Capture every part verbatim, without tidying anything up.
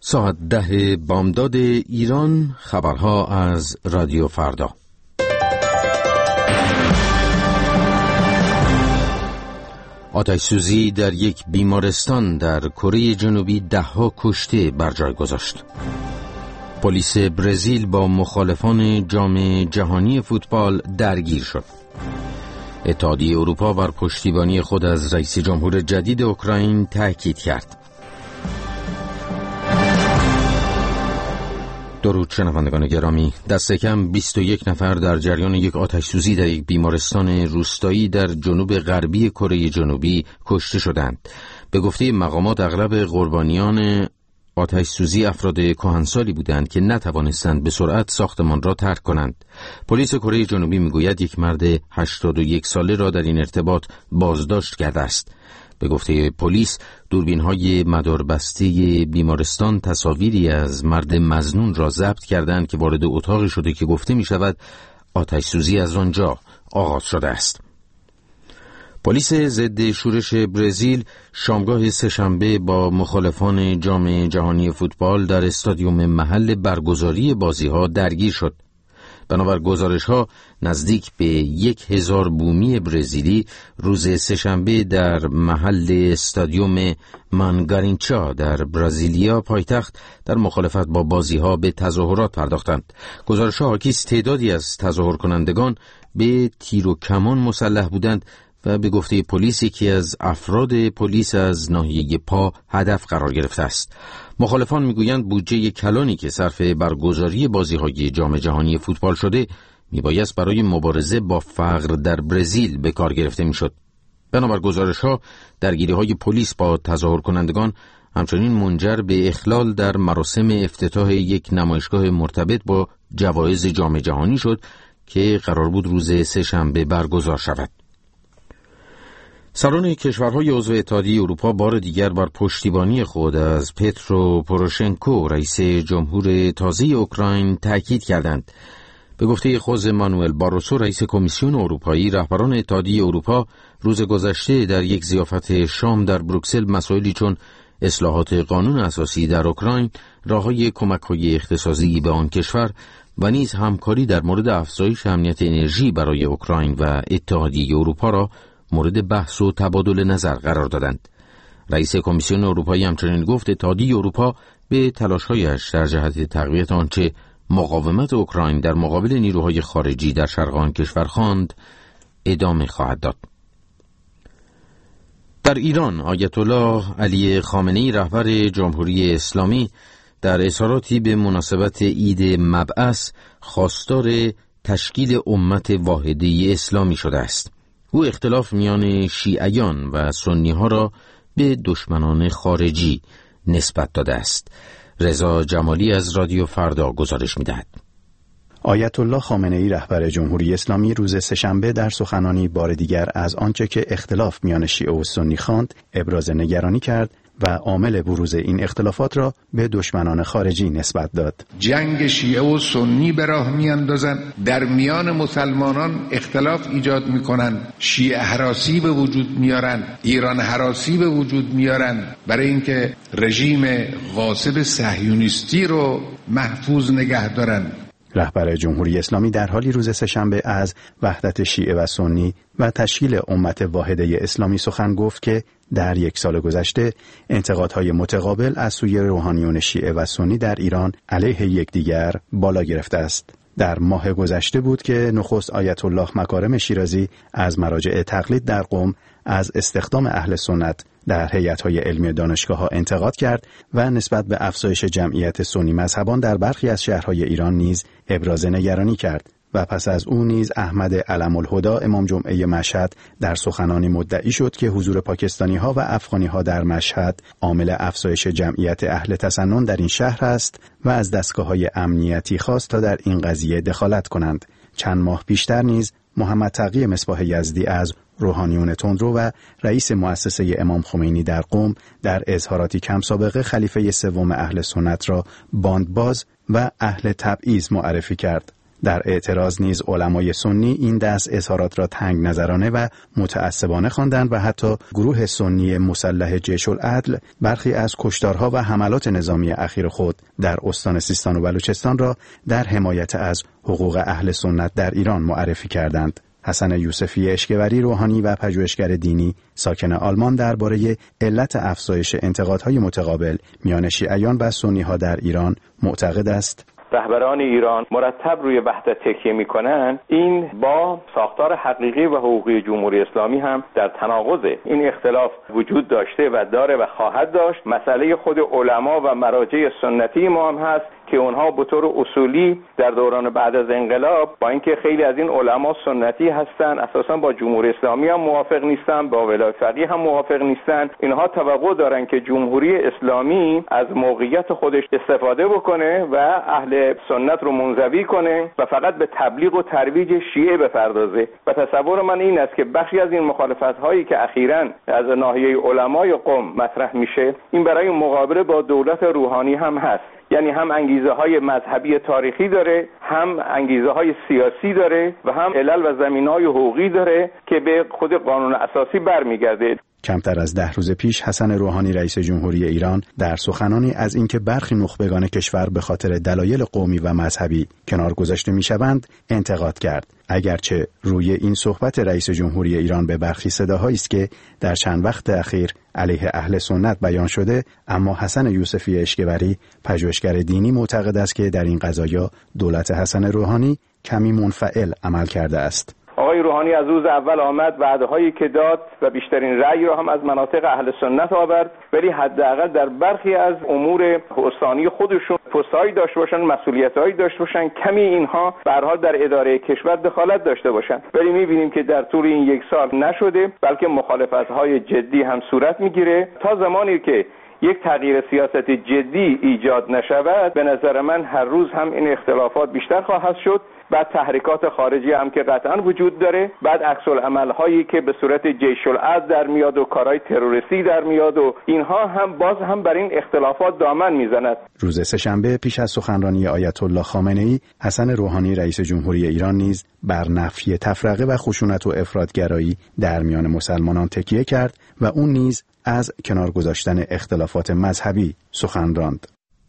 ساعت ده بامداد ایران، خبرها از رادیو فردا. آتش سوزی در یک بیمارستان در کره جنوبی ده‌ها کشته بر جای گذاشت. پلیس برزیل با مخالفان جام جهانی فوتبال درگیر شد. اتحادیه اروپا بر پشتیبانی خود از رئیس جمهور جدید اوکراین تاکید کرد. درود شنوندگان گرامی، دست کم بیست و یک نفر در جریان یک آتش سوزی در یک بیمارستان روستایی در جنوب غربی کره جنوبی کشته شدند. به گفته مقامات اغلب قربانیان آتش سوزی افراد کهنسالی بودند که نتوانستند به سرعت ساختمان را ترک کنند. پلیس کره جنوبی میگوید یک مرد هشتاد و یک ساله را در این ارتباط بازداشت کرده است. به گفته پلیس، دوربین‌های مداربسته بیمارستان تصاویری از مرد مظنون را ضبط کردند که وارد اتاقی شده که گفته می‌شود آتش سوزی از آنجا آغاز شده است. پلیس ضد شورش برزیل شامگاه سه‌شنبه با مخالفان جام جهانی فوتبال در استادیوم محل برگزاری بازی‌ها درگیر شد. بنابر گزارش‌ها نزدیک به یک هزار بومی برزیلی روز سه‌شنبه در محل استادیوم مانگارینچا در برزیلیا پایتخت در مخالفت با بازی‌ها به تظاهرات پرداختند. گزارش‌ها حاکی است تعدادی از تظاهر کنندگان به تیر و کمان مسلح بودند و به گفته پلیس یکی از افراد پلیس از ناحیه پا هدف قرار گرفته است. مخالفان میگویند بودجه کلانی که صرف برگزاری بازی‌های جام جهانی فوتبال شده میبایست برای مبارزه با فقر در برزیل به کار گرفته میشد. بنابر گزارش‌ها درگیری‌های پلیس با تظاهر کنندگان همچنین منجر به اخلال در مراسم افتتاح یک نمایشگاه مرتبط با جوایز جام جهانی شد که قرار بود روز سه‌شنبه برگزار شود. سران کشورهای عضو اتحادیه اروپا بار دیگر بر پشتیبانی خود از پترو پوروشنکو رئیس جمهور تازه اوکراین تاکید کردند. به گفته خوزه مانوئل باروسو رئیس کمیسیون اروپایی، رهبران اتحادیه اروپا روز گذشته در یک ضیافت شام در بروکسل مسائلی چون اصلاحات قانون اساسی در اوکراین، راههای کمک‌های اختصاصی به آن کشور و نیز همکاری در مورد افزایش امنیت انرژی برای اوکراین و اتحادیه اروپا را مورد بحث و تبادل نظر قرار دادند. رئیس کمیسیون اروپایی همچنین گفت اتحادیه اروپا به تلاش‌هایش در جهت تقویت آنچه مقاومت اوکراین در مقابل نیروهای خارجی در شرق آن کشور خواند ادامه خواهد داد. در ایران آیت الله علی خامنه‌ای رهبر جمهوری اسلامی در اظهاراتی به مناسبت عید مبعث خواستار تشکیل امت واحده اسلامی شده است. او اختلاف میان شیعیان و سنی ها را به دشمنان خارجی نسبت داده است. رضا جمالی از رادیو فردا گزارش می‌دهد. آیت الله خامنه‌ای رهبر جمهوری اسلامی روز سه‌شنبه در سخنانی بار دیگر از آنچه که اختلاف میان شیعه و سنی خواند ابراز نگرانی کرد و عامل بروز این اختلافات را به دشمنان خارجی نسبت داد. جنگ شیعه و سنی به راه میاندازند، در میان مسلمانان اختلاف ایجاد میکنند، شیعه هراسی به وجود میارن، ایران هراسی به وجود میارن برای اینکه رژیم غاصب صهیونیستی رو محفوظ نگه دارن. رهبر جمهوری اسلامی در حالی روز سه‌شنبه از وحدت شیعه و سنی و تشکیل امت واحده اسلامی سخن گفت که در یک سال گذشته انتقادهای متقابل از سوی روحانیون شیعه و سنی در ایران علیه یکدیگر بالا گرفته است. در ماه گذشته بود که نخست آیت الله مکارم شیرازی از مراجع تقلید در قم از استخدام اهل سنت در هیئت‌های علمی دانشگاه‌ها انتقاد کرد و نسبت به افزایش جمعیت سنی مذهبان در برخی از شهرهای ایران نیز ابراز نگرانی کرد و پس از او نیز احمد علم الهدا امام جمعه مشهد در سخنانی مدعی شد که حضور پاکستانی‌ها و افغانی‌ها در مشهد عامل افزایش جمعیت اهل تسنن در این شهر است و از دستگاه‌های امنیتی خواست تا در این قضیه دخالت کنند. چند ماه پیشتر نیز محمد تقی مصباح یزدی از روحانیون تندرو و رئیس مؤسسه امام خمینی در قم در اظهاراتی کم سابقه خلیفه سوم اهل سنت را باندباز و اهل تبعیض معرفی کرد. در اعتراض نیز علمای سنی این دست اظهارات را تنگ نظرانه و متعصبانه خواندند و حتی گروه سنی مسلح جیش العدل برخی از کشتارها و حملات نظامی اخیر خود در استان سیستان و بلوچستان را در حمایت از حقوق اهل سنت در ایران معرفی کردند. حسن یوسفی اشکوری، روحانی و پژوهشگر دینی ساکن آلمان، درباره علت افزایش انتقادهای متقابل میان شیعیان و سنی‌ها در ایران معتقد است: رهبران ایران مرتب روی وحدت تکیه میکنن، این با ساختار حقیقی و حقوقی جمهوری اسلامی هم در تناقضه. این اختلاف وجود داشته و داره و خواهد داشت. مسئله خود علما و مراجع سنتی ما هم هست که اونها به طور اصولی در دوران بعد از انقلاب، با اینکه خیلی از این علما سنتی هستن، اساسا با جمهوری اسلامی هم موافق نیستن، با ولایت فقیه هم موافق نیستن. اینها توقع دارن که جمهوری اسلامی از موقعیت خودش استفاده بکنه و اهل سنت رو منزوی کنه و فقط به تبلیغ و ترویج شیعه بپردازه. و تصور من این است که بخشی از این مخالفت‌هایی که اخیراً از ناحیه علمای قم مطرح میشه، این برای مقابله با دولت روحانی هم هست. یعنی هم انگیزه های مذهبی تاریخی داره، هم انگیزه های سیاسی داره و هم علل و زمین های حقوقی داره که به خود قانون اساسی برمیگرده. کمتر از ده روز پیش حسن روحانی رئیس جمهوری ایران در سخنانی از اینکه برخی نخبگان کشور به خاطر دلایل قومی و مذهبی کنار گذاشته میشوند انتقاد کرد. اگرچه روی این صحبت رئیس جمهوری ایران به برخی صداهایی است که در چند وقت اخیر علیه اهل سنت بیان شده، اما حسن یوسفی اشکوری پژوهشگر دینی معتقد است که در این قضایا دولت حسن روحانی کمی منفعل عمل کرده است. آقای روحانی از روز اول آمد، وعده‌هایی که داد و بیشترین رأی را هم از مناطق اهل سنت آورد، ولی حداقل در برخی از امور استانی خودشون پست‌هایی داشته باشن، مسئولیت‌هایی داشته باشن، کمی اینها به هر حال در اداره کشور دخالت داشته باشن. ولی می‌بینیم که در طول این یک سال نشده، بلکه مخالفت‌های جدی هم صورت می‌گیره. تا زمانی که یک تغییر سیاست جدی ایجاد نشود، به نظر من هر روز هم این اختلافات بیشتر خواهد شد. بعد تحریکات خارجی هم که قطعا وجود داره، بعد عکس العمل هایی که به صورت جیش العدل در میاد و کارهای تروریستی در میاد و اینها هم باز هم بر این اختلافات دامن میزند. روز سه‌شنبه پیش از سخنرانی آیت الله خامنه‌ای، حسن روحانی رئیس جمهوری ایران نیز بر نفی تفرقه و خشونت و افراطگرایی در میان مسلمانان تکیه کرد و اون نیز از کنار گذاشتن اختلافات مذهبی سخن راند.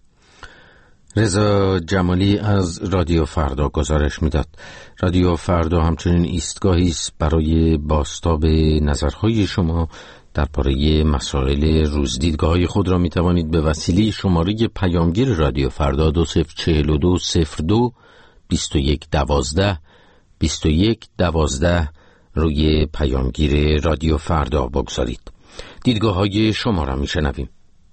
رضا جمالی از رادیو فردا گزارش میداد. رادیو فردا همچنین ایستگاهی است برای بازتاب نظرهای شما درباره مسائل روزدیدگاه‌های خود را می توانید به وسیله شماره پیامگیر رادیو فردا دو صفر چهل و دو صفر دو بیست و یک دوازده بیست و یک دوازده روی پیامگیر رادیو فردا بگذارید. دیدگاه‌های شما را میشنویم.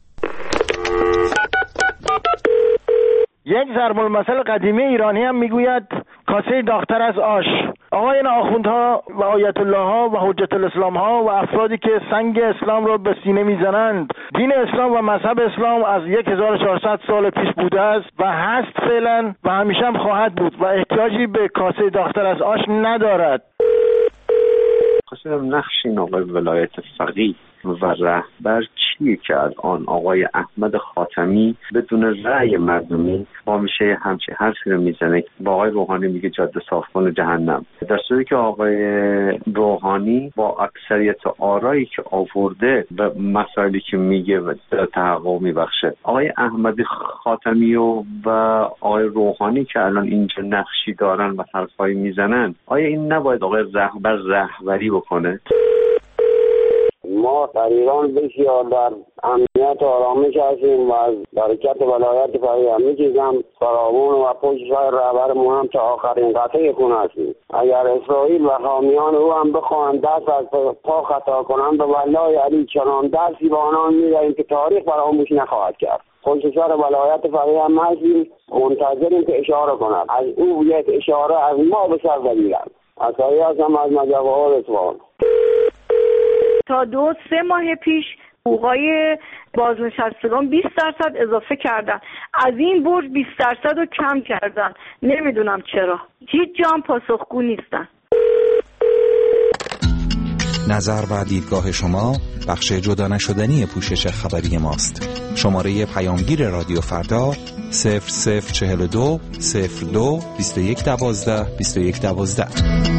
یک ضرب المثل قدیمی ایرانی هم میگوید کاسه داغ‌تر از آش. آقایان آخوندها و آیت الله ها و حجت الاسلام ها و افرادی که سنگ اسلام را به سینه میزنند، دین اسلام و مذهب اسلام از هزار و چهارصد سال پیش بوده است و هست فعلا و همیشه هم خواهد بود و احتیاجی به کاسه داغ‌تر از آش ندارد. خواستم نقش این آقای ولایت فقیه و رهبر چیه که از آن آقای احمد خاتمی بدون رأی مردمی با میشه همچه حرفی رو میزنه، با آقای روحانی میگه جاده صاف کن جهنم، در صورتی که آقای روحانی با اکثریت آرایی که آورده و مسائلی که میگه تحقق میبخشه. آقای احمد خاتمی و, و آقای روحانی که الان اینجا نقشی دارن و حرفایی میزنن، آیا این نباید آقای رهبر رهبری بکنه؟ ما در ایران بسیار در امنیت و آرامش هستیم و از برکت ولایت فقیه همه چیز هم فراوان و پشت سر رهبر ما هم تا آخرین قطعه خون هستیم. اگر اسرائیل و حامیان او هم بخواهند دست از پا خطا کنند، به والله علی چنان درسی به آنان میدهیم که تاریخ فراموش نخواهد کرد. پشت سر ولایت فقیه هم هستیم، منتظریم که اشاره کند. از او یک اشاره از ما به سر بگیرند. از سایه هم از مجوهر اصفهان. تا دو سه ماه پیش حقوقای بازنشستگان بیست درصد اضافه کردن، از این برج بیست درصد رو کم کردن. نمیدونم چرا، هیچ جا هم پاسخگو نیستن. نظر و دیدگاه شما بخش جدا نشدنی پوشش خبری ماست. شماره پیامگیر رادیو فردا صفر صفر چهل و دو صفر دو بیست و یک دوازده بیست و یک دوازده.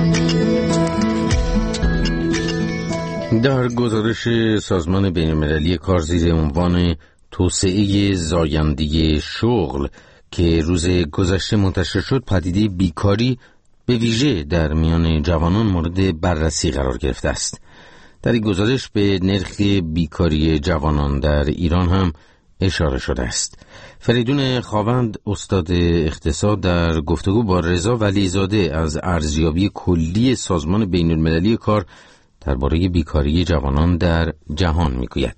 در گزارش سازمان بین‌المللی کار زیر عنوان توسعه زاینده شغل که روز گذشته منتشر شد، پدیده بیکاری به ویژه در میان جوانان مورد بررسی قرار گرفته است. در این گزارش به نرخ بیکاری جوانان در ایران هم اشاره شده است. فریدون خاوند، استاد اقتصاد، در گفتگو با رضا ولیزاده از ارزیابی کلی سازمان بین‌المللی کار درباره بیکاری جوانان در جهان میگوید.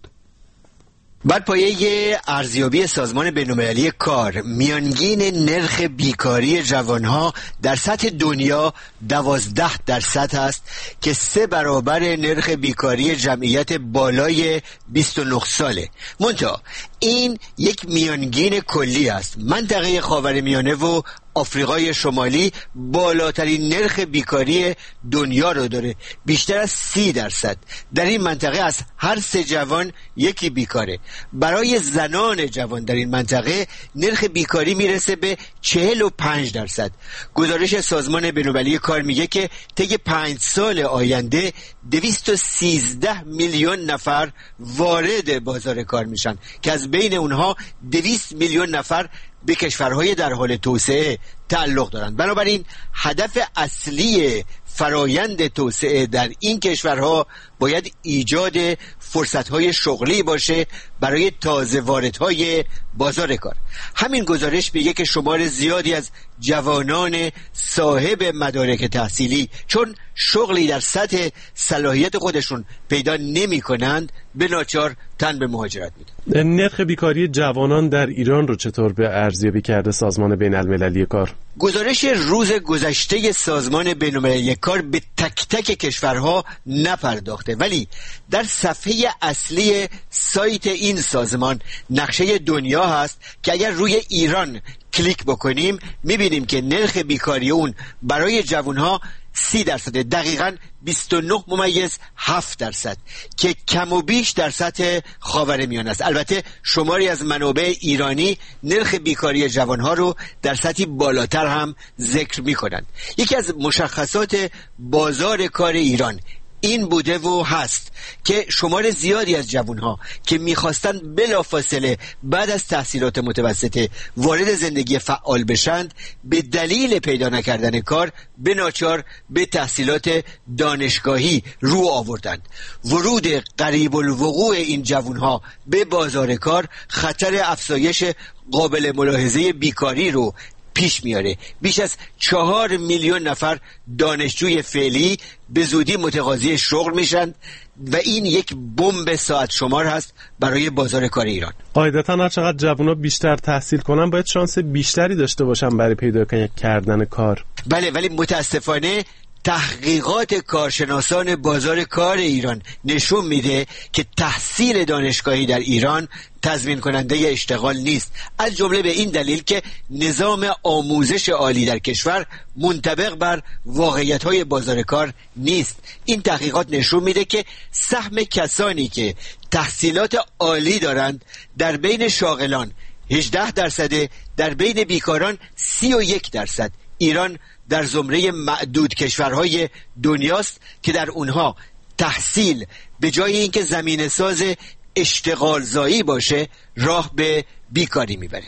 بر پایه ارزیابی سازمان بین‌المللی کار، میانگین نرخ بیکاری جوانها در سطح دنیا دوازده درصد است که سه برابر نرخ بیکاری جمعیت بالای بیست و نه ساله. منتها این یک میانگین کلی است. منطقه خاورمیانه و آفریقای شمالی بالاترین نرخ بیکاری دنیا رو داره، بیشتر از سی درصد. در این منطقه از هر سه جوان یکی بیکاره. برای زنان جوان در این منطقه نرخ بیکاری میرسه به چهل و پنج درصد. گزارش سازمان بین‌المللی کار میگه که طی پنج سال آینده دویست و سیزده میلیون نفر وارد بازار کار میشن که از بین اونها دویست میلیون نفر به کشورهای در حال توسعه تعلق دارند. بنابراین هدف اصلی فرایند توسعه در این کشورها باید ایجاد فرصت‌های شغلی باشه برای تازه واردهای بازار کار. همین گزارش میگه که شمار زیادی از جوانان صاحب مدارک تحصیلی چون شغلی در سطح صلاحیت خودشون پیدا نمی کنند به ناچار تن به مهاجرت میدن. نرخ بیکاری جوانان در ایران رو چطور به ارزیابی کرده سازمان بین‌المللی کار؟ گزارش روز گذشته سازمان بین‌المللی کار به تک تک کشورها نپرداخته، ولی در صفحه اصلی سایت این سازمان نقشه دنیا هست که اگر روی ایران کلیک بکنیم میبینیم که نرخ بیکاری اون برای جوانها سی درصد، دقیقاً بیست و نه ممیز هفت درصد که کم و بیش در سطح خاورمیانه است. البته شماری از منابع ایرانی نرخ بیکاری جوانها رو در سطحی بالاتر هم ذکر میکنند. یکی از مشخصات بازار کار ایران این بوده و هست که شمار زیادی از جوانها که میخواستن بلافاصله بعد از تحصیلات متوسطه وارد زندگی فعال بشند، به دلیل پیدا نکردن کار به ناچار به تحصیلات دانشگاهی رو آوردند. ورود قریب الوقوع این جوانها به بازار کار خطر افزایش قابل ملاحظه بیکاری رو پیش میاره. بیش از چهار میلیون نفر دانشجوی فعلی به زودی متقاضی شغل میشن و این یک بمب ساعت شمار هست برای بازار کار ایران. قاعدتا هر چقدر جوونا بیشتر تحصیل کنن باید شانس بیشتری داشته باشن برای پیدا کردن کار. بله، ولی متاسفانه تحقیقات کارشناسان بازار کار ایران نشون میده که تحصیل دانشگاهی در ایران تضمین کننده اشتغال نیست، از جمله به این دلیل که نظام آموزش عالی در کشور منطبق بر واقعیت‌های بازار کار نیست. این تحقیقات نشون میده که سهم کسانی که تحصیلات عالی دارند در بین شاغلان هجده درصد، در بین بیکاران سی و یک درصد. ایران در زمره معدود کشورهای دنیاست که در اونها تحصیل به جای اینکه زمینه ساز اشتغال زایی باشه راه به بیکاری میبره.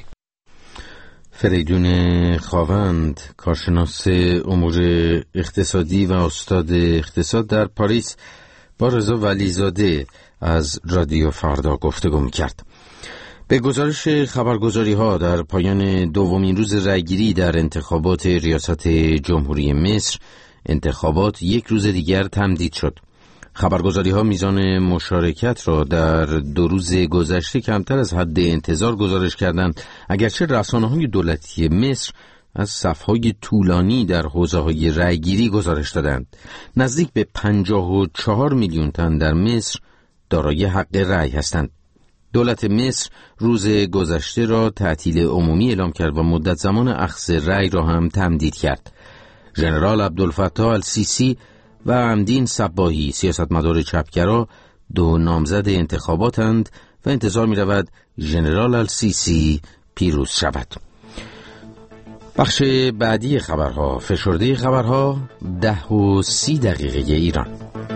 فریدون خاوند، کارشناس امور اقتصادی و استاد اقتصاد در پاریس، با رضا ولیزاده از رادیو فردا گفتگو میکرد. به گزارش خبرگزاری ها در پایان دومین روز رأیگیری در انتخابات ریاست جمهوری مصر، انتخابات یک روز دیگر تمدید شد. خبرگزاری ها میزان مشارکت را در دو روز گذشته کمتر از حد انتظار گزارش کردند، اگرچه رسانه‌های دولتی مصر از صف‌های طولانی در حوزه‌های رأیگیری گزارش دادند. نزدیک به پنجاه و چهار میلیون تن در مصر دارای حق رأی هستند. دولت مصر روز گذشته را تعطیل عمومی اعلام کرد و مدت زمان اخذ رأی را هم تمدید کرد. ژنرال عبدالفتاح السیسی و حمدین صباحی سیاستمدار چپگرا دو نامزد انتخاباتند و انتظار می رود ژنرال السیسی پیروز شود. بخش بعدی خبرها، فشرده خبرها، ده و سی دقیقه ایران.